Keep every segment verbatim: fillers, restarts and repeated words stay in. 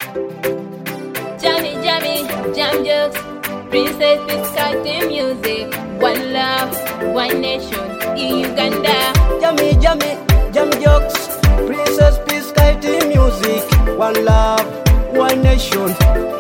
Jammy, jammy, jam jokes. Princess Biscuit music. One love, one nation in Uganda. Jammy, jammy, jam jokes. Princess Biscuit music. One love, one nation.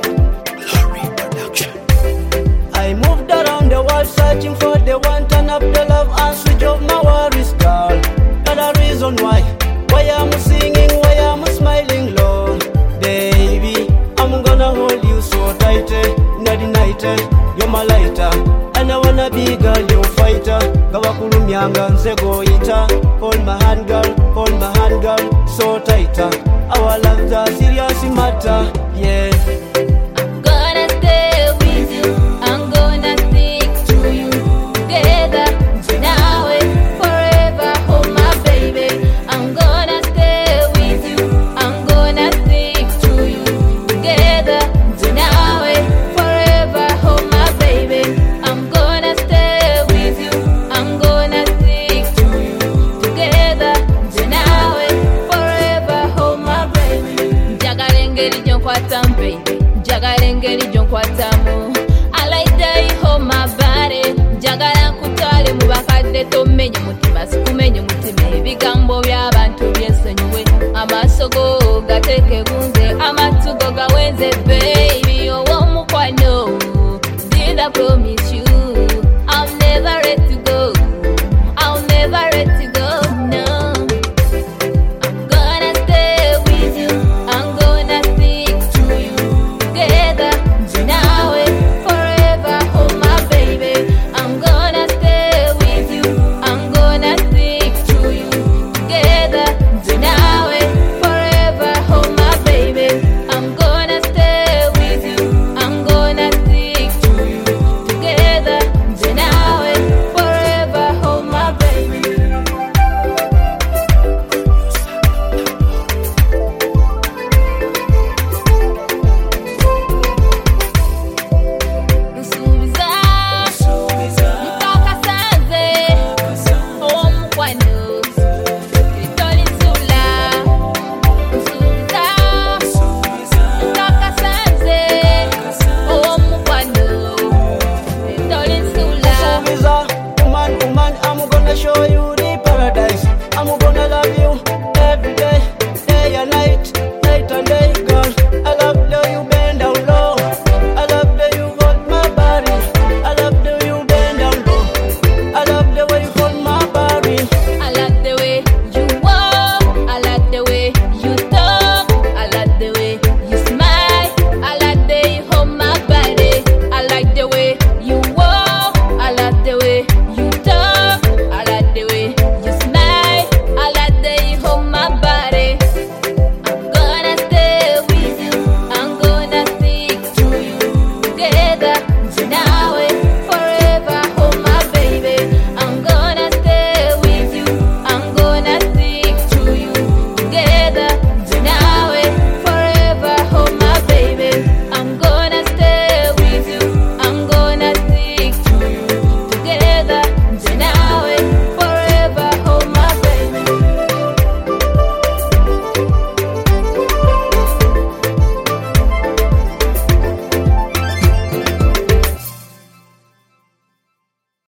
I moved around the world searching for the one turn up the love and switch off my worries, girl. Not a reason why, why I'm singing, why I'm smiling low. Baby, I'm gonna hold you so tight, inna the night, you're my lighter. And I wanna be girl, you fighter. Gawa kulumyanga nze goita. Hold my hand girl, hold my hand girl, so tighter. Our love a serious matter, yeah. I'm gonna stay with you. I'm gonna stick to you. Together, now and forever. Oh my baby, I'm gonna stay with you. I'm gonna stick to you. Together, now and forever. Oh my baby, I'm gonna stay with you. I'm gonna stick to you. Together, now and forever. Oh my baby, njagala engeri gy'onkwatamu baby, njagala engeri gy'onkwatamu. I like that you hold my body. Njagala nkutwale mu bakadde tomenye mutima, sikumenye mutima. Ebigambo by'abantu byensonyiwe, amaaso go gateeke